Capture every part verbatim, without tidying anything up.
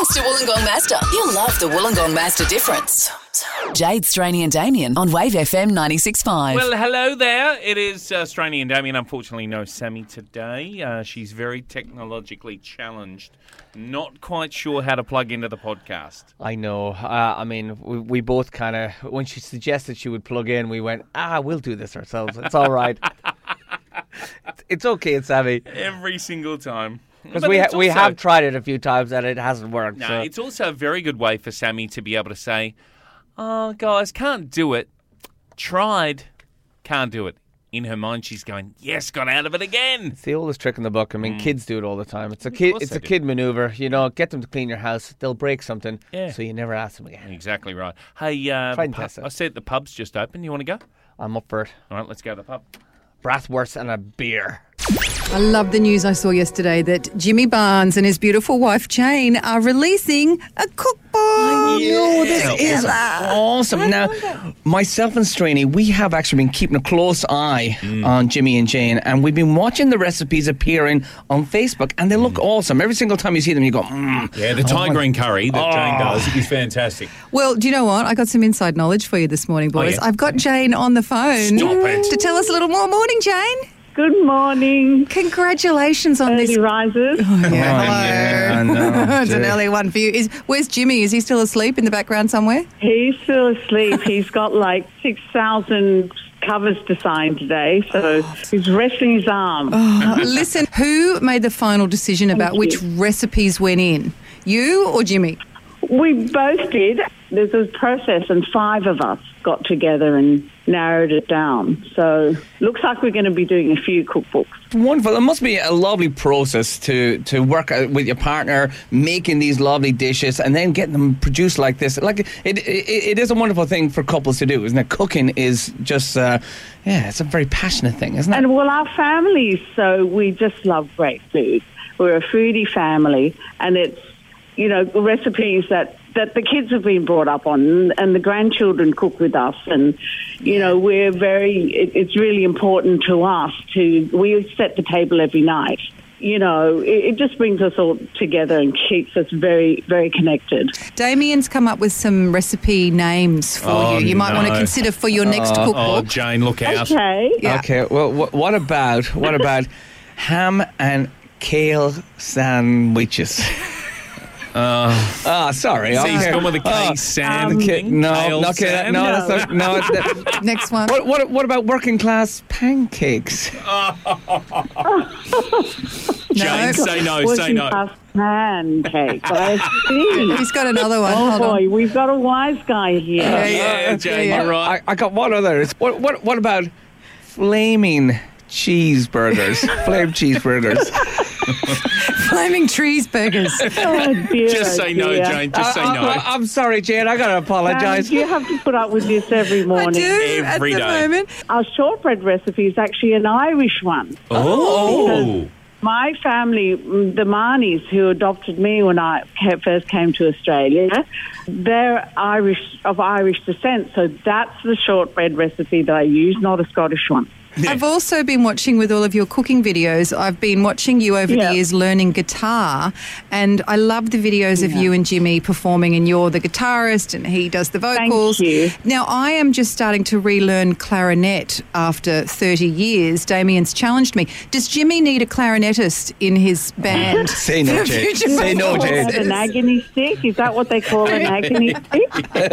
Thanks to Wollongong Master. You'll love the Wollongong Master difference. Jade, Straney and Damien on Wave F M ninety-six point five. Well, hello there. It is uh, Straney and Damien. Unfortunately, no Sammy today. Uh, she's very technologically challenged. Not quite sure how to plug into the podcast. I know. Uh, I mean, we, we both kind of, when she suggested she would plug in, we went, ah, we'll do this ourselves. It's all right. it's, it's okay, Sammy. Every single time. Because we, ha- we also, have tried it a few times and it hasn't worked. No, so. It's also a very good way for Sammy to be able to say, oh, guys, can't do it. Tried, can't do it. In her mind, she's going, yes, got out of it again. It's the oldest trick in the book. I mean, mm. kids do it all the time. It's a Of kid. course It's they a do. kid maneuver. You know, get them to clean your house. They'll break something, Yeah. so you never ask them again. Exactly right. Hey, uh, Try and the pub- test it. I said the pub's just open. You want to go? I'm up for it. All right, let's go to the pub. Bratwurst and a beer. I love the news I saw yesterday that Jimmy Barnes and his beautiful wife Jane are releasing a cookbook. No, this is awesome. Now, myself and Straney, we have actually been keeping a close eye mm. on Jimmy and Jane, and we've been watching the recipes appearing on Facebook, and they look mm. awesome. Every single time you see them, you go, mm. Yeah, the Thai oh, green curry that oh. Jane does is fantastic. Well, do you know what? I got some inside knowledge for you this morning, boys. Oh, yeah? I've got Jane on the phone Stop it. to tell us a little more. Morning, Jane. Good morning. Congratulations on Early this. risers. Oh, yeah. Oh, Hello. yeah, I know. It's an early one for you. Is Where's Jimmy? Is he still asleep in the background somewhere? He's still asleep. He's got like six thousand covers to sign today, so he's resting his arm. Oh, listen, who made the final decision about Thank which you. recipes went in? You or Jimmy? We both did. There's a process, and five of us got together and narrowed it down. So looks like we're going to be doing a few cookbooks. Wonderful. It must be a lovely process to, to work out with your partner, making these lovely dishes and then getting them produced like this. Like it, it, it is a wonderful thing for couples to do, isn't it? Cooking is just, uh, yeah, it's a very passionate thing, isn't it? And well, our families, so we just love great food. We're a foodie family, and it's, you know, recipes that, that the kids have been brought up on, and the grandchildren cook with us. And, you know, we're very, it, it's really important to us to, we set the table every night. You know, it, it just brings us all together and keeps us very, very connected. Damien's come up with some recipe names for Oh, you. You might no. want to consider for your next Oh, Oh, cookbook. Jane, look out. Okay. Yeah. Okay, well, wh- what about, what about ham and kale sandwiches? Uh, Oh, sorry. so he's okay. gone with a case Oh, sand okay, thing? no, Kale okay, sand? no, that's not, no. It's, Next one. what, what, what about working class pancakes? Jane, say no, say Working no. class pancake. I see. He's got another one. Oh Hold boy, on. we've got a wise guy here. Yeah, Yeah, Jane, yeah. you're right. I, I got one other. It's- What, what, what about flaming cheeseburgers? Flame cheeseburgers. Flaming trees burgers. Oh, dear, Just say no, dear. Jane. Just say I, no. I, I'm sorry, Jane. I gotta Um, apologise. you have to put up with this every I morning. do Every at the day. moment. Our shortbread recipe is actually an Irish one. Oh. My family, mm, the Marnies, who adopted me when I ca- first came to Australia, they're Irish, of Irish descent, so that's the shortbread recipe that I use, not a Scottish one. I've also been watching with all of your cooking videos. I've been watching you over Yeah. the years learning guitar, and I love the videos of you and Jimmy performing, and you're the guitarist and he does the vocals. Thank you. Now, I am just starting to relearn clarinet after thirty years. Damien's challenged me. Does Jimmy need a clarinetist in his band? Say no, for Jane. future Say no, Call Jane. that an agony stick? Is that what they call an agony stick?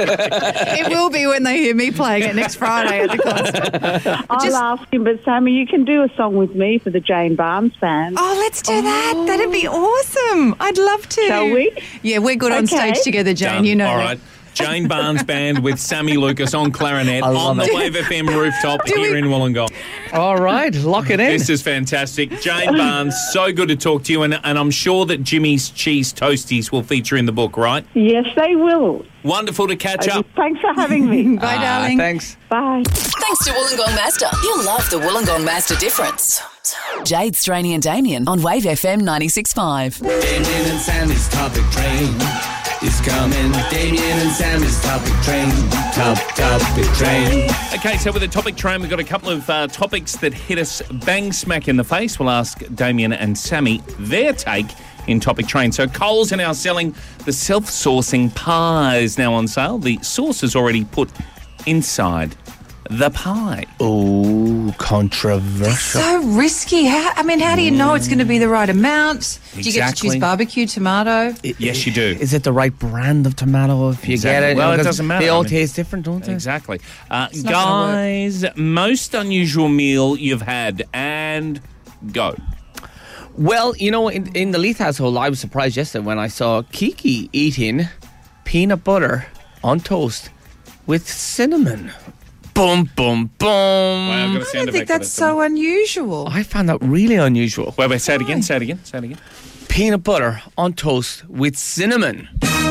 It will be when they hear me playing it next Friday at the concert. I'll Just- ask him, but Sammy, you can do a song with me for the Jane Barnes band. Oh, let's do that. That'd be awesome. I'd love to. Shall we? Yeah, we're good on Okay. stage together, Jane. Done. You know All that. right. Jane Barnes Band with Sammy Lucas on clarinet I love on the it. Wave F M rooftop Do here we- in Wollongong. All right, lock it in. This is fantastic. Jane Barnes, so good to talk to you, and, and I'm sure that Jimmy's Cheese Toasties will feature in the book, right? Yes, they will. Wonderful to catch up. Thanks for having me. Bye, Ah, darling. thanks. Bye. Thanks to Wollongong Master. You'll love the Wollongong Master difference. Jade, Straney and Damien on Wave F M ninety-six point five. Damien and Sammy's topic train is coming. Damien and Sammy's topic train. Top topic train. Okay, so with the topic train, we've got a couple of uh, topics that hit us bang smack in the face. We'll ask Damien and Sammy their take in Topic Train. So Coles are now selling the self-saucing pies now on sale. The sauce is already put inside the pie. Oh, controversial. So risky. How, I mean, how do you know it's going to be the right amount? Do you get to Exactly. choose barbecue, tomato? Yes, you do. Is it the right brand of tomato if you Exactly. get it? Well, it 'Cause doesn't matter. They all I mean- taste different, don't they? Exactly. Uh, not gonna guys, most unusual meal you've had, and go. Well, you know, in, in the Leith household, I was surprised yesterday when I saw Kiki eating peanut butter on toast with cinnamon. Boom, boom, boom. I've got a I sound don't think effect for that's this. so unusual. I found that really unusual. Wait, wait, say it again, say it again, say it again. Peanut butter on toast with cinnamon.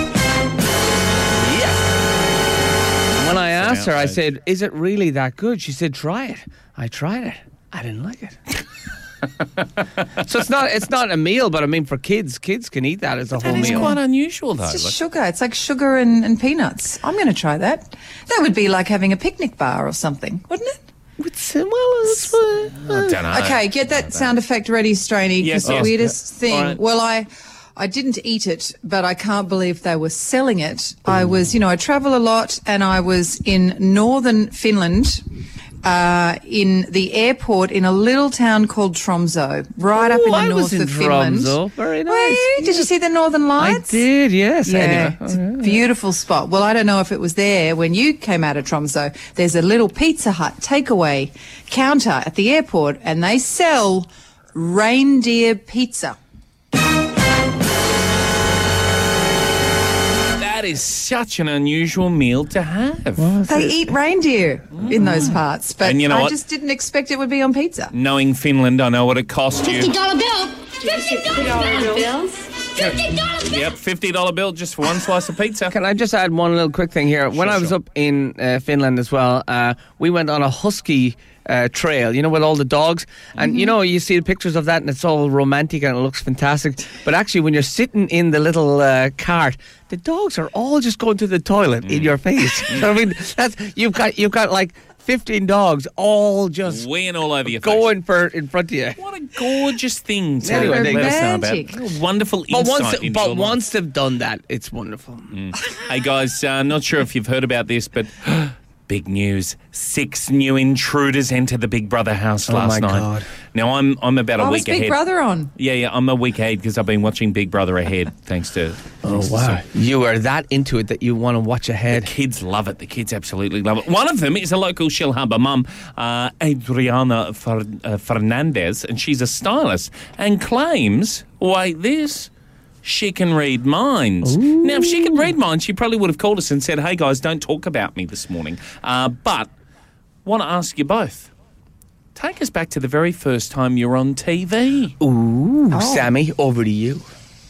Yes. When I asked her, I outside. said, is it really that good? She said, try it. I tried it. I didn't like it. So it's not it's not a meal, but I mean for kids, kids can eat that as a whole That is meal. quite unusual, though. It's just Like- sugar. It's like sugar and, and peanuts. I'm going to try that. That would be like having a picnic bar or something, wouldn't it? With cin- well, it's, uh, I don't know. Okay, get that sound effect ready, Straney. Yes, Because the yes. weirdest thing. All right. Well, I, I didn't eat it, but I can't believe they were selling it. I was, you know, I travel a lot, and I was in northern Finland, uh, in the airport in a little town called Tromsø, right up Oh, in the I north was in of Finland. Tromsø. Very nice. Were you? Did you see the Northern I Lights? did, yes. Yeah, Anyway. it's a beautiful spot. Well, I don't know if it was there when you came out of Tromsø. There's a little Pizza Hut takeaway counter at the airport, and they sell reindeer pizza. That is such an unusual meal to have. They eat reindeer in those parts, but And you know I what? just didn't expect it would be on pizza. Knowing Finland, I know what it cost you. fifty dollar bill. fifty dollar bills. fifty dollar bill. Yep, fifty dollar bill just for one slice of pizza. Can I just add one little quick thing here? When Sure, I was sure. up in uh, Finland as well, uh, we went on a husky uh, trail, you know, with all the dogs. And, Mm-hmm. you know, you see the pictures of that and it's all romantic and it looks fantastic. But actually, when you're sitting in the little uh, cart, the dogs are all just going to the toilet Mm. in your face. I mean, that's you've got you've got like fifteen dogs all just Weeing all over your face. going for in front of you. What a gorgeous thing to Anyway, let us know about. romantic. What a wonderful But insight once, into but your life. once they've done that, it's wonderful. Hey guys, uh, not sure if you've heard about this, but big news: six new intruders entered the Big Brother house Oh last my night. God. Now I'm I'm about a Oh, was week Big ahead. Brother on? Yeah, yeah, I'm a week ahead because I've been watching Big Brother ahead, thanks to. Oh, wow. You are that into it that you want to watch ahead. Kids love it. The kids absolutely love it. One of them is a local Shellharbour mum, uh, Adriana Fer- uh, Fernandez, and she's a stylist and claims, wait, this, she can read minds. Now, if she can read minds, she probably would have called us and said, hey, guys, don't talk about me this morning. Uh, but want to ask you both. Take us back to the very first time you were on T V. Ooh, Sammy, over to you.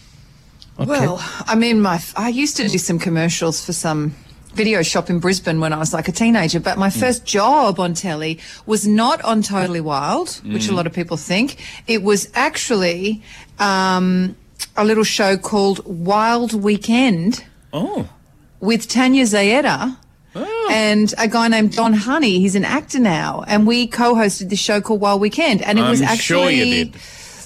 Well, I mean, my I used to do some commercials for some video shop in Brisbane when I was like a teenager, but my first job on telly was not on Totally Wild, which a lot of people think. It was actually um, a little show called Wild Weekend Oh. with Tanya Zayeda. And a guy named Don Honey, he's an actor now, and we co-hosted this show called Wild Weekend, and it was I'm actually sure you did.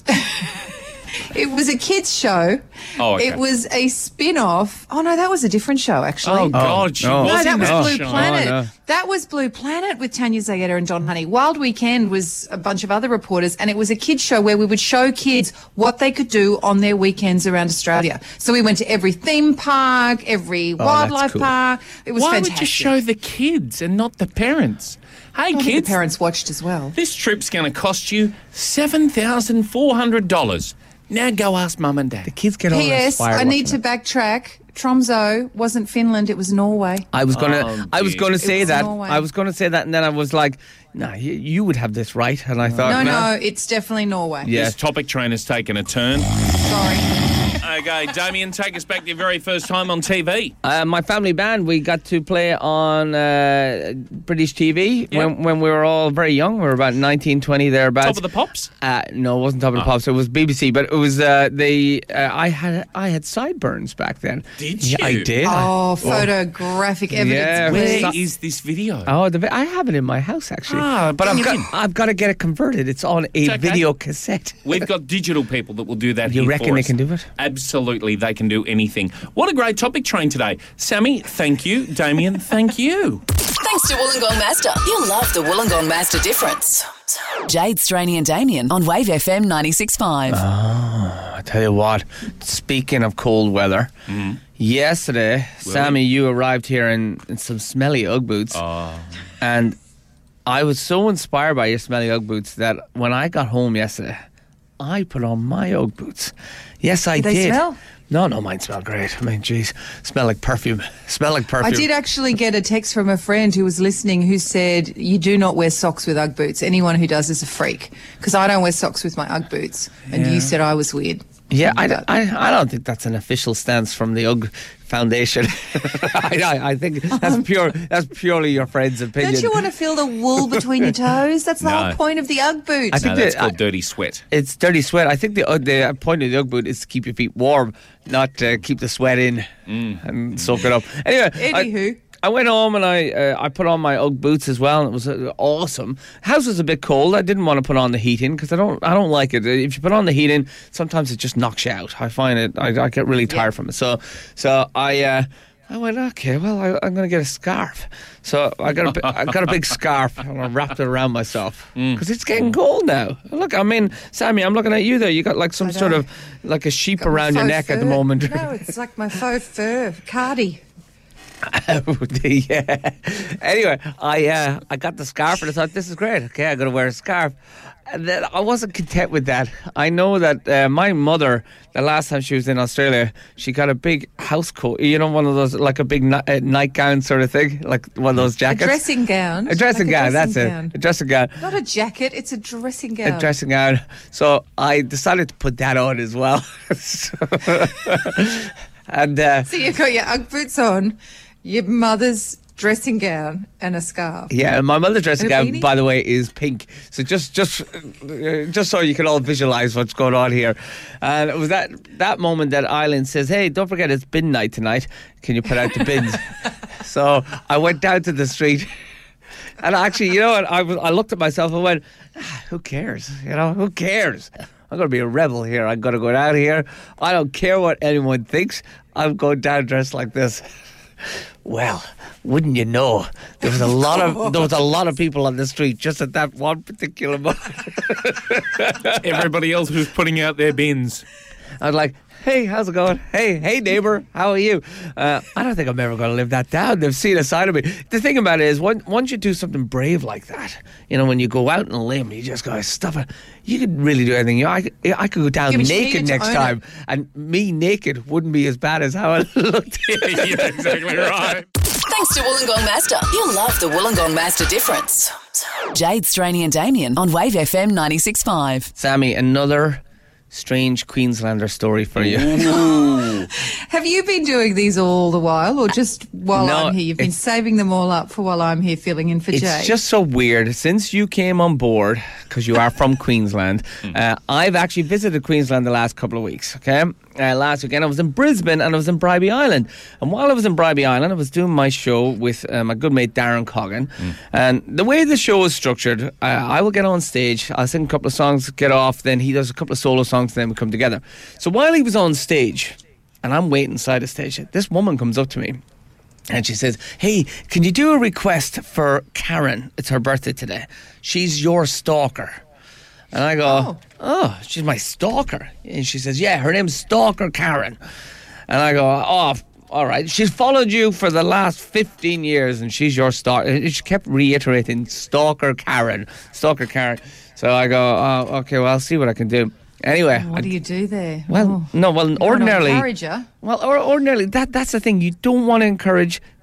it was a kids show. Oh, okay. It was a spin-off. Oh no, that was a different show actually. Oh, God, she no. was No, in that was that Blue show. Planet. Oh, no. That was Blue Planet with Tanya Zayeda and Don Honey. Wild Weekend was a bunch of other reporters, and it was a kids show where we would show kids what they could do on their weekends around Australia. So we went to every theme park, every wildlife cool. park. It was Why fantastic. would you show the kids and not the parents? Hey, I think kids, the parents watched as well. this trip's going to cost you seven thousand four hundred dollars. Now go ask mum and dad. The kids get all P S. inspired I need to watching it. backtrack. Tromsø wasn't Finland; it was Norway. I was gonna, Oh, I was dear. gonna It say was that. Norway. I was gonna say that, and then I was like, "Nah, you, you would have this right." And I thought, No, "Nah." no, it's definitely Norway. Yeah. This topic train has taken a turn. Sorry. Okay, Damien, take us back to your very first time on T V. Uh, my family band, we got to play on uh, British T V Yeah. when, when we were all very young. We were about nineteen, twenty thereabouts. Top of the Pops? Uh, no, it wasn't Top of the Oh. Pops. It was B B C, but it was uh, the. Uh, I had I had sideburns back then. Did Yeah, I you? did. Oh, photographic evidence. Yeah, please. Where is this video? Oh, the, vi- I have it in my house actually. Ah, but bring I've it got in. I've got to get it converted. It's on a It's okay. video cassette. We've got digital people that will do that You here reckon for they us. can do it? Absolutely, they can do anything. What a great topic train today. Sammy, thank you. Damien, thank you. Thanks to Wollongong Master. You'll love the Wollongong Master difference. Jade, Straney and Damien on Wave F M ninety-six point five. I tell you what. Speaking of cold weather, Mm-hmm. yesterday, Sammy, you arrived here in, in some smelly UGG boots, Oh. and I was so inspired by your smelly UGG boots that when I got home yesterday, I put on my UGG boots. Yes, I Did they did. smell? No, no, mine smell great. I mean, geez, smell like perfume. Smell like perfume. I did actually get a text from a friend who was listening who said, you do not wear socks with UGG boots. Anyone who does is a freak. Because I don't wear socks with my UGG boots. And Yeah. you said I was weird. Yeah, I, don't- I, I don't think that's an official stance from the UGG Foundation. I, I, I think that's pure. That's purely your friend's opinion. Don't you want to feel the wool between your toes? That's the No. whole point of the UGG boot. I think No, that's the- called I- dirty sweat. It's dirty sweat. I think the uh, the point of the UGG boot is to keep your feet warm, not to keep the sweat in and soak it up. Anyway, Anywho. I, I went home and I uh, I put on my UGG boots as well, and it was uh, awesome. House was a bit cold. I didn't want to put on the heating because I don't I don't like it. If you put on the heating, sometimes it just knocks you out. I find it. I, I get really tired from it. So so I. Uh, I went, okay, well, I, I'm going to get a scarf. So I got a, bi- I got a big scarf and I wrapped it around myself because it's getting cold now. Look, I mean, Sammy, I'm looking at you there. You got like some I sort know. of, like a sheep Got my around your faux neck at the fur. moment. No, it's like my faux fur. Cardi. Yeah. Anyway, I uh, I got the scarf and I thought, this is great. Okay, I got to wear a scarf. And then I wasn't content with that. I know that uh, my mother, the last time she was in Australia, she got a big house coat. You know, one of those, like a big ni- uh, nightgown sort of thing, like one of those A jackets. dressing gown. A dressing Like gown, that's dressing it. gown. A dressing gown. Not a jacket, it's a dressing gown. A dressing gown. So I decided to put that on as well. and uh, So you've got your UGG boots on, your mother's dressing gown, and a scarf. yeah, and my mother's dressing And a gown, beanie? by the way, is pink. So just, just, uh, just so you can all visualize what's going on here. And it was that that moment that Eileen says, "Hey, don't forget it's bin night tonight. Can you put out the bins?" So I went down to the street. And actually, you know what? I, was, I looked at myself and went, ah, who cares? You know, who cares? I'm going to be a rebel here. I'm going to go down here. I don't care what anyone thinks. I'm going down dressed like this. Well, wouldn't you know? There was a lot of there was a lot of people on the street just at that one particular moment. Everybody else was putting out their bins. I was like, hey, how's it going? Hey, hey, neighbour, how are you? Uh, I don't think I'm ever going to live that down. They've seen a side of me. The thing about it is, when, once you do something brave like that, you know, when you go out on a limb, you just go, stuff it. You could really do anything. You know, I, could- I could go down Yeah, but you naked needed to next own time, it. and me naked wouldn't be as bad as how I looked. Yeah, exactly right. Thanks to Wollongong Master. You'll love the Wollongong Master difference. Jade, Straney and Damien on Wave F M ninety-six point five. Sammy, another strange Queenslander story for you. Have you been doing these all the while, or just while No, I'm here? You've been it's- saving them all up for while I'm here filling in for It's Jay. just so weird. Since you came on board, because you are from Queensland, uh, I've actually visited Queensland the last couple of weeks, okay? Uh, last weekend I was in Brisbane and I was in Bribie Island. And while I was in Bribie Island, I was doing my show with uh, my good mate Darren Coggan. And the way the show is structured, uh, I will get on stage, I'll sing a couple of songs, get off, then he does a couple of solo songs, then we come together. So while he was on stage, and I'm waiting inside the stage, this woman comes up to me. And she says, hey, can you do a request for Karen? It's her birthday today. She's your stalker. And I go, oh, Oh. she's my stalker. And she says, yeah, her name's Stalker Karen. And I go, oh, all right. She's followed you for the last fifteen years and she's your stalker. And she kept reiterating, Stalker Karen, Stalker Karen. So I go, oh, okay, well, I'll see what I can do. Anyway. what I- do you do there? well, Oh. no, well, You don't ordinarily... encourage her. Well, or ordinarily, that that's the thing. You don't want to encourage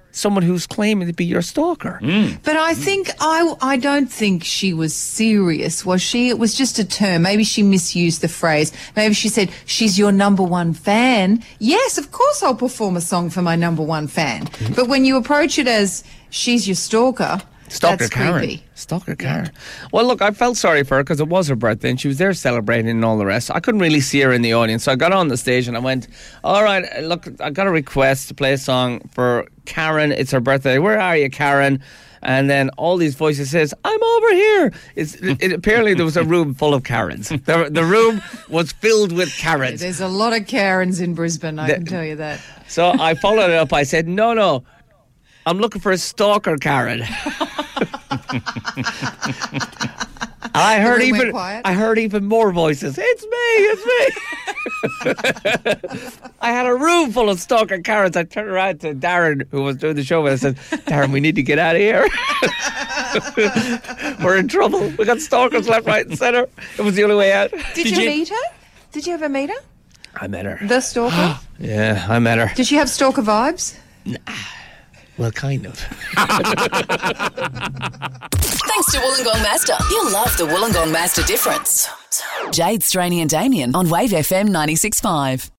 someone who's claiming to be your stalker. But I think I I don't think she was serious, was she? It was just a term. Maybe she misused the phrase. Maybe she said she's your number one fan. Yes, of course I'll perform a song for my number one fan. But when you approach it as she's your stalker, Stalker that's Karen. creepy. Stalker Karen. Well, look, I felt sorry for her because it was her birthday and she was there celebrating and all the rest. I couldn't really see her in the audience. So I got on the stage and I went, all right, look, I got a request to play a song for Karen. It's her birthday. Where are you, Karen? And then all these voices says, I'm over here. It's, it, it, apparently there was a room full of Karens. The, the room was filled with Karens. There's a lot of Karens in Brisbane, I The- can tell you that. So I followed it up. I said, no, no, I'm looking for a stalker Karen. I heard room went even quiet. I heard even more voices. It's me, it's me. I had a room full of stalker Karens. I turned around to Darren, who was doing the show, and I said, Darren, we need to get out of here. We're in trouble. We got stalkers left, right, and centre. It was the only way out. Did, you, meet her? Did you ever meet her? I met her. The stalker? Yeah, I met her. Did she have stalker vibes? Well, kind of. Thanks to Wollongong Master. You'll love the Wollongong Master difference. Jade, Straney and Damien on Wave F M ninety-six point five.